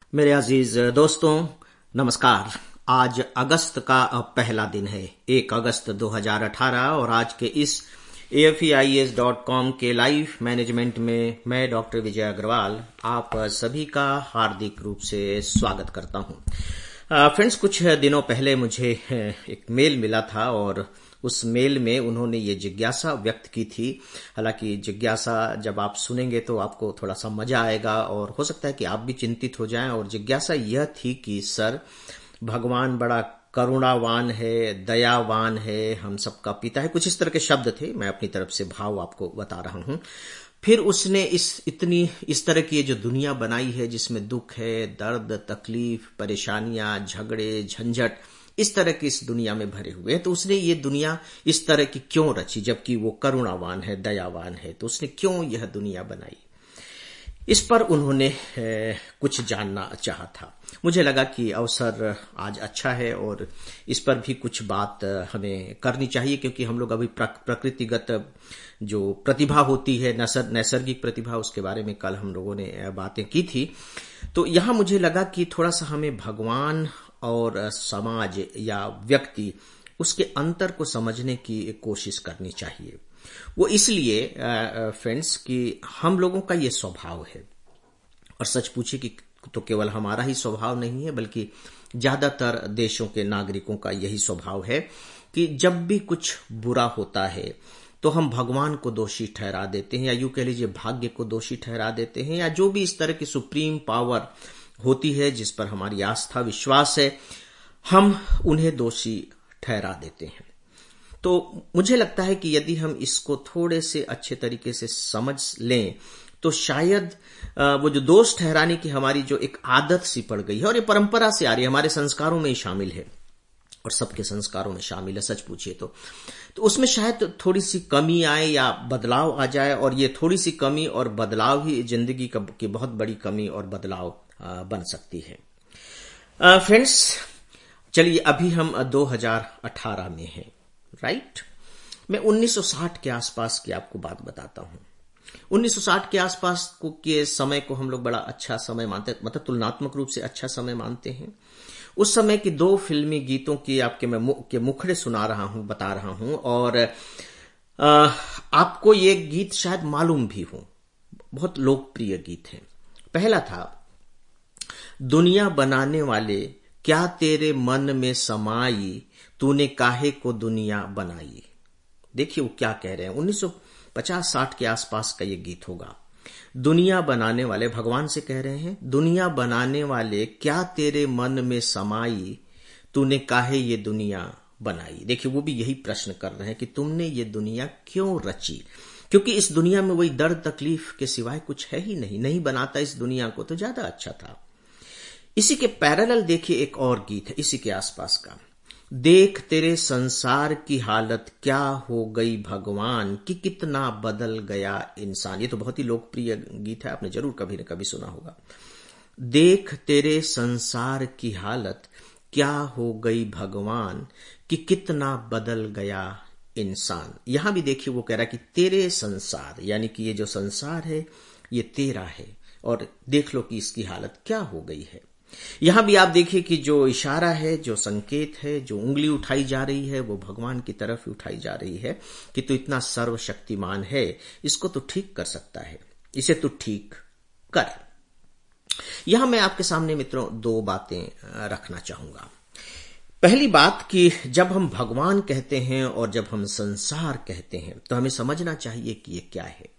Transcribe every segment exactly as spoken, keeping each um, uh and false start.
मेरे अजीज दोस्तों, नमस्कार। आज अगस्त का पहला दिन है, एक अगस्त दो हज़ार अठारह, और आज के इस A F E I S dot com के लाइव मैनेजमेंट में मैं डॉक्टर विजय अग्रवाल आप सभी का हार्दिक रूप से स्वागत करता हूं। फ्रेंड्स, कुछ दिनों पहले मुझे एक मेल मिला था और उस मेल में उन्होंने ये जिज्ञासा व्यक्त की थी। हालांकि जिज्ञासा जब आप सुनेंगे तो आपको थोड़ा सा मजा आएगा और हो सकता है कि आप भी चिंतित हो जाएं। और जिज्ञासा यह थी कि सर, भगवान बड़ा करुणावान है, दयावान है, हम सबका पिता है, कुछ इस तरह के शब्द थे। मैं अपनी तरफ से भाव आपको बता रहा हूं। फिर उसने इस इतनी इस तरह की जो दुनिया बनाई है जिसमें दुख है, दर्द, तकलीफ, परेशानियां, झगड़े, झंझट इस तरह की इस दुनिया में भरे हुए हैं, तो उसने ये दुनिया इस तरह की क्यों रची? जबकि वो करुणावान है, दयावान है, तो उसने क्यों यह दुनिया बनाई? इस पर उन्होंने कुछ जानना चाहा था। मुझे लगा कि अवसर आज अच्छा है और इस पर भी कुछ बात हमें करनी चाहिए, क्योंकि हम लोग अभी प्रकृतिगत जो प्रतिभा होती है, नैसर्गिक प्रतिभा, उसके बारे में कल हम लोगों ने बातें की थी। तो यहां मुझे लगा कि थोड़ा सा हमें भगवान और समाज या व्यक्ति, उसके अंतर को समझने की कोशिश करनी चाहिए। वो इसलिए फ्रेंड्स कि हम लोगों का ये स्वभाव है, और सच पूछे कि तो केवल हमारा ही स्वभाव नहीं है, बल्कि ज्यादातर देशों के नागरिकों का यही स्वभाव है कि जब भी कुछ बुरा होता है तो हम भगवान को दोषी ठहरा देते हैं, या यूं कह लीजिए भाग्य को दोषी ठहरा देते हैं, या जो भी इस तरह की सुप्रीम पावर होती है जिस पर हमारी आस्था विश्वास है, हम उन्हें दोषी ठहरा देते हैं। तो मुझे लगता है कि यदि हम इसको थोड़े से अच्छे तरीके से समझ लें तो शायद वो जो दोष ठहराने की हमारी जो एक आदत सी पड़ गई है, और ये परंपरा से आ रही है, हमारे संस्कारों में ही शामिल है और सबके संस्कारों में शामिल है, सच पूछिए तो तो उसमें शायद थोड़ी सी कमी आए या बदलाव आ जाए, और ये थोड़ी सी कमी और बदलाव ही जिंदगी की बहुत बड़ी कमी और बदलाव बन सकती है। फ्रेंड्स, चलिए अभी हम दो हज़ार अठारह में हैं, राइट। मैं उन्नीस सौ साठ के आसपास की आपको बात बताता हूं। उन्नीस सौ साठ के आसपास को के समय को हम लोग बड़ा अच्छा समय मानते, मतलब तुलनात्मक रूप से अच्छा समय मानते हैं। उस समय की दो फिल्मी गीतों की आपके मैं मु, के मुखड़े सुना रहा हूं, बता रहा हूं, और आ, आपको ये गीत शायद मालूम भी हो, बहुत लोकप्रिय गीत है। पहला था, दुनिया बनाने वाले क्या तेरे मन में समाई, तूने काहे को दुनिया बनाई। देखिए वो क्या कह रहे हैं। उन्नीस सौ पचास साठ के आसपास का ये गीत होगा। दुनिया बनाने वाले भगवान से कह रहे हैं, दुनिया बनाने वाले क्या तेरे मन में समाई, तूने काहे ये दुनिया बनाई। देखिए वो भी यही प्रश्न कर रहे हैं कि तुमने ये दुनिया क्यों रची, क्योंकि इस दुनिया में वही दर्द तकलीफ के सिवाय कुछ है ही नहीं। नहीं बनाता इस दुनिया को तो ज्यादा अच्छा था। इसी के पैरेलल देखिए एक और गीत है इसी के आसपास का, देख तेरे संसार की हालत क्या हो गई भगवान, कि कितना बदल गया इंसान। ये तो बहुत ही लोकप्रिय गीत है, आपने जरूर कभी न कभी सुना होगा। देख तेरे संसार की हालत क्या हो गई भगवान, कि कितना बदल गया इंसान। यहां भी देखिए वो कह रहा है कि तेरे संसार, यानी कि ये जो संसार है ये तेरा है, और देख लो कि इसकी हालत क्या हो गई है। यहां भी आप देखिए कि जो इशारा है, जो संकेत है, जो उंगली उठाई जा रही है, वो भगवान की तरफ उठाई जा रही है कि तू इतना सर्वशक्तिमान है, इसको तो ठीक कर सकता है, इसे तो ठीक कर। यहां मैं आपके सामने मित्रों दो बातें रखना चाहूंगा। पहली बात कि जब हम भगवान कहते हैं और जब हम संसार कहते हैं तो हमें समझना चाहिए कि ये क्या है।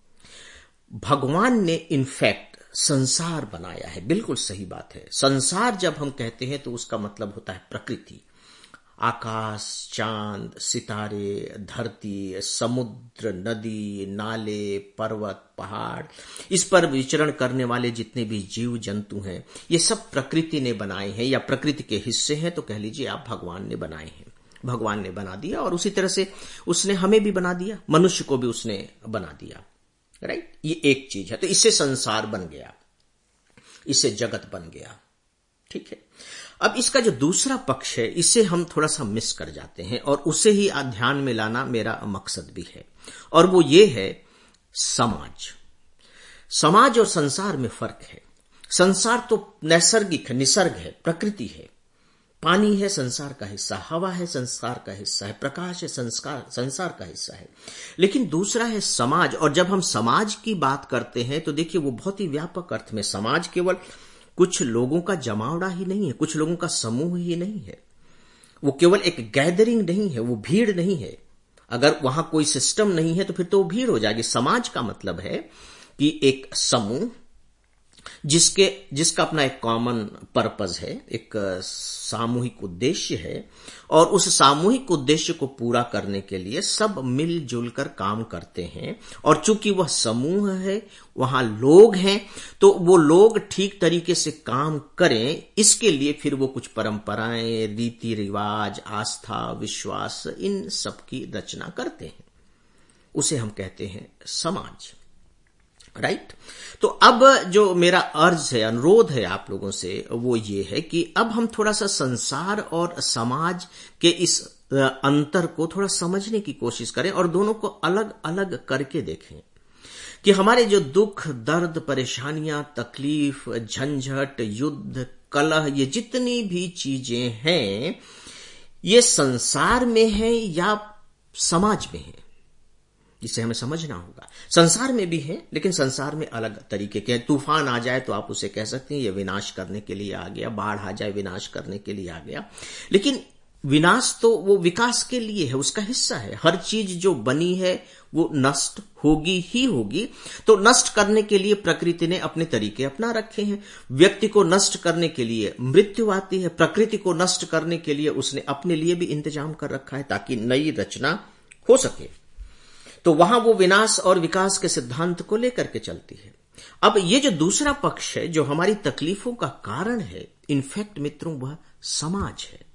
भगवान ने इनफैक्ट संसार बनाया है, बिल्कुल सही बात है। संसार जब हम कहते हैं तो उसका मतलब होता है प्रकृति, आकाश, चांद, सितारे, धरती, समुद्र, नदी, नाले, पर्वत, पहाड़, इस पर विचरण करने वाले जितने भी जीव जंतु हैं, ये सब प्रकृति ने बनाए हैं या प्रकृति के हिस्से हैं। तो कह लीजिए आप भगवान ने बनाए हैं, भगवान ने बना दिया, और उसी तरह से उसने हमें भी बना दिया, मनुष्य को भी उसने बना दिया, राइट। ये एक चीज है। तो इससे संसार बन गया, इससे जगत बन गया, ठीक है। अब इसका जो दूसरा पक्ष है, इसे हम थोड़ा सा मिस कर जाते हैं, और उसे ही ध्यान में लाना मेरा मकसद भी है, और वो ये है समाज। समाज और संसार में फर्क है। संसार तो नैसर्गिक है, निसर्ग है, प्रकृति है। पानी है संसार का हिस्सा, हवा है संसार का हिस्सा है, प्रकाश है संस्कार संसार का हिस्सा है। लेकिन दूसरा है समाज। और जब हम समाज की बात करते हैं तो देखिए वो बहुत ही व्यापक अर्थ में, समाज केवल कुछ लोगों का जमावड़ा ही नहीं है, कुछ लोगों का समूह ही नहीं है, वो केवल एक गैदरिंग नहीं है, वो भीड़ नहीं है। अगर वहां कोई सिस्टम नहीं है तो फिर तो वो भीड़ हो जाएगी। समाज का मतलब है कि एक समूह जिसके जिसका अपना एक कॉमन पर्पस है, एक सामूहिक उद्देश्य है, और उस सामूहिक उद्देश्य को पूरा करने के लिए सब मिलजुल कर काम करते हैं। और चूंकि वह समूह है, वहां लोग हैं, तो वो लोग ठीक तरीके से काम करें, इसके लिए फिर वो कुछ परंपराएं, रीति रिवाज, आस्था, विश्वास, इन सब की रचना करते हैं। उसे हम कहते हैं समाज। Right right? तो अब जो मेरा अर्ज है, अनुरोध है आप लोगों से, वो ये है कि अब हम थोड़ा सा संसार और समाज के इस अंतर को थोड़ा समझने की कोशिश करें और दोनों को अलग अलग करके देखें कि हमारे जो दुख, दर्द, परेशानियां, तकलीफ, झंझट, युद्ध, कलह, ये जितनी भी चीजें हैं, ये संसार में है या समाज में है, इसे हमें समझना होगा। संसार में भी है, लेकिन संसार में अलग तरीके के। तूफान आ जाए तो आप उसे कह सकते हैं ये विनाश करने के लिए आ गया, बाढ़ आ जाए विनाश करने के लिए आ गया, लेकिन विनाश तो वो विकास के लिए है, उसका हिस्सा है। हर चीज जो बनी है वो नष्ट होगी ही होगी, तो नष्ट करने के लिए प्रकृति ने अपने तरीके अपना रखे हैं। व्यक्ति को नष्ट करने के लिए मृत्यु आती है, प्रकृति को नष्ट करने के लिए उसने अपने लिए भी इंतजाम कर रखा है ताकि नई रचना हो सके। तो वहां वो विनाश और विकास के सिद्धांत को लेकर के चलती है। अब ये जो दूसरा पक्ष है, जो हमारी तकलीफों का कारण है, इनफैक्ट मित्रों, वह समाज है।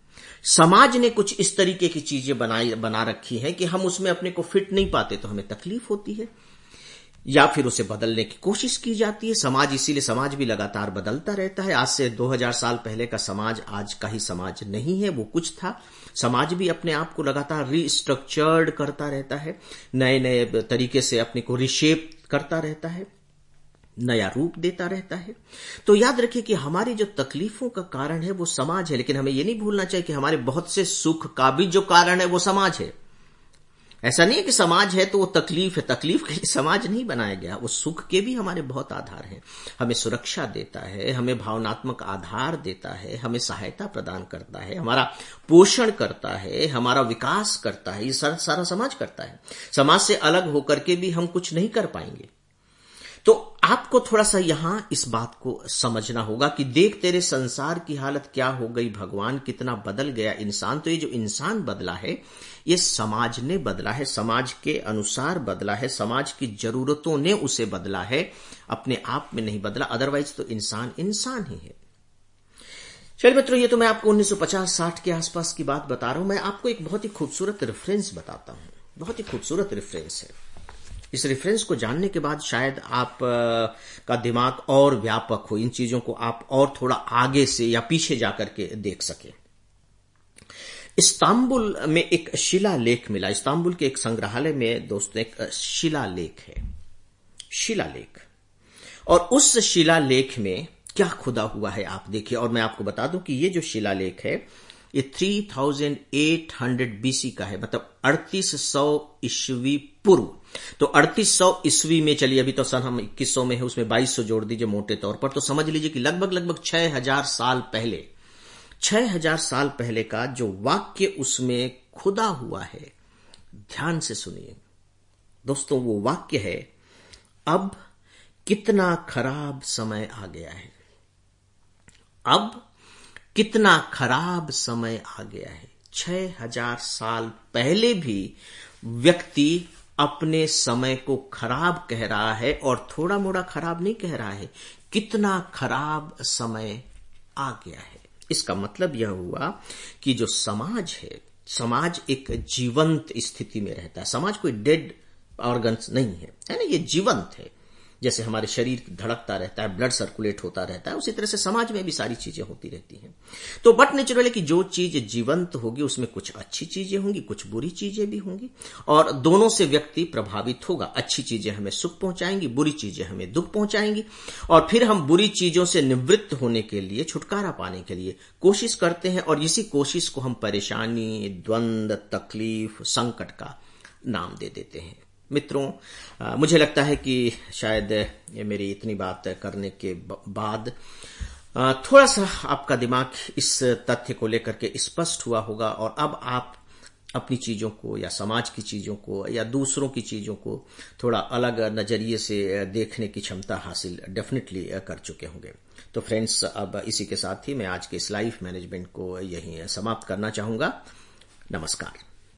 समाज ने कुछ इस तरीके की चीजें बनाई बना रखी हैं कि हम उसमें अपने को फिट नहीं पाते तो हमें तकलीफ होती है, या फिर उसे बदलने की कोशिश की जाती है। समाज, इसीलिए समाज भी लगातार बदलता रहता है। आज से दो हज़ार साल पहले का समाज आज का ही समाज नहीं है, वो कुछ था। समाज भी अपने आप को लगातार रीस्ट्रक्चर्ड करता रहता है, नए नए तरीके से अपने को रिशेप करता रहता है, नया रूप देता रहता है। तो याद रखिए कि हमारी जो तकलीफों का कारण है वो समाज है, लेकिन हमें यह नहीं भूलना चाहिए कि हमारे बहुत से सुख का भी जो कारण है वो समाज है। ऐसा नहीं है कि समाज है तो वो तकलीफ है, तकलीफ के लिए समाज नहीं बनाया गया, वो सुख के भी हमारे बहुत आधार हैं। हमें सुरक्षा देता है, हमें भावनात्मक आधार देता है, हमें सहायता प्रदान करता है, हमारा पोषण करता है, हमारा विकास करता है, ये सारा सारा समाज करता है। समाज से अलग होकर के भी हम कुछ नहीं कर पाएंगे। तो आपको थोड़ा सा यहां इस बात को समझना होगा कि देख तेरे संसार की हालत क्या हो गई, भगवान कितना बदल गया इंसान। तो ये जो इंसान बदला है ये समाज ने बदला है, समाज के अनुसार बदला है, समाज की जरूरतों ने उसे बदला है, अपने आप में नहीं बदला। अदरवाइज तो इंसान इंसान ही है। चलिए मित्रों, ये तो मैं आपको उन्नीस सौ पचास साठ के आसपास की बात बता रहा हूं। मैं आपको एक बहुत ही खूबसूरत रेफरेंस बताता हूं, बहुत ही खूबसूरत रेफरेंस है। इस रेफरेंस को जानने के बाद शायद आप का दिमाग और व्यापक हो, इन चीजों को आप और थोड़ा आगे से या पीछे जाकर के देख सके। इस्तांबुल में एक शिलालेख मिला। इस्तांबुल के एक संग्रहालय में दोस्तों एक शिलालेख है, शिलालेख। और उस शिलालेख में क्या खुदा हुआ है आप देखिए। और मैं आपको बता दूं कि ये जो शिलालेख है ये तीन हज़ार आठ सौ बीसी का है, मतलब अड़तीस सौ ईस्वी पूर्व। तो अड़तीस सौ ईस्वी में, चलिए अभी तो सन हम इक्कीस सौ में है, उसमें बाईस सौ जोड़ दीजिए मोटे तौर पर, तो समझ लीजिए कि लगभग लगभग छह हजार साल पहले, छह हजार साल पहले का जो वाक्य उसमें खुदा हुआ है, ध्यान से सुनिए दोस्तों। वो वाक्य है, अब कितना खराब समय आ गया है, अब कितना खराब समय आ गया है। छह हजार साल पहले भी व्यक्ति अपने समय को खराब कह रहा है, और थोड़ा मोड़ा खराब नहीं कह रहा है, कितना खराब समय आ गया है। इसका मतलब यह हुआ कि जो समाज है, समाज एक जीवंत स्थिति में रहता है। समाज कोई डेड ऑर्गन्स नहीं है, है ना, ये जीवंत है। जैसे हमारे शरीर धड़कता रहता है, ब्लड सर्कुलेट होता रहता है, उसी तरह से समाज में भी सारी चीजें होती रहती हैं। तो बट नेचुरल है कि जो चीज जीवंत होगी उसमें कुछ अच्छी चीजें होंगी, कुछ बुरी चीजें भी होंगी, और दोनों से व्यक्ति प्रभावित होगा। अच्छी चीजें हमें सुख पहुंचाएंगी, बुरी चीजें हमें दुख पहुंचाएंगी, और फिर हम बुरी चीजों से निवृत्त होने के लिए, छुटकारा पाने के लिए कोशिश करते हैं, और इसी कोशिश को हम परेशानी, द्वंद्व, तकलीफ, संकट का नाम दे देते हैं। मित्रों, मुझे लगता है कि शायद ये मेरी इतनी बात करने के बाद थोड़ा सा आपका दिमाग इस तथ्य को लेकर के स्पष्ट हुआ होगा, और अब आप अपनी चीजों को या समाज की चीजों को या दूसरों की चीजों को थोड़ा अलग नजरिए से देखने की क्षमता हासिल डेफिनेटली कर चुके होंगे। तो फ्रेंड्स, अब इसी के साथ ही मैं आज के इस लाइफ मैनेजमेंट को यहीं समाप्त करना चाहूंगा। नमस्कार।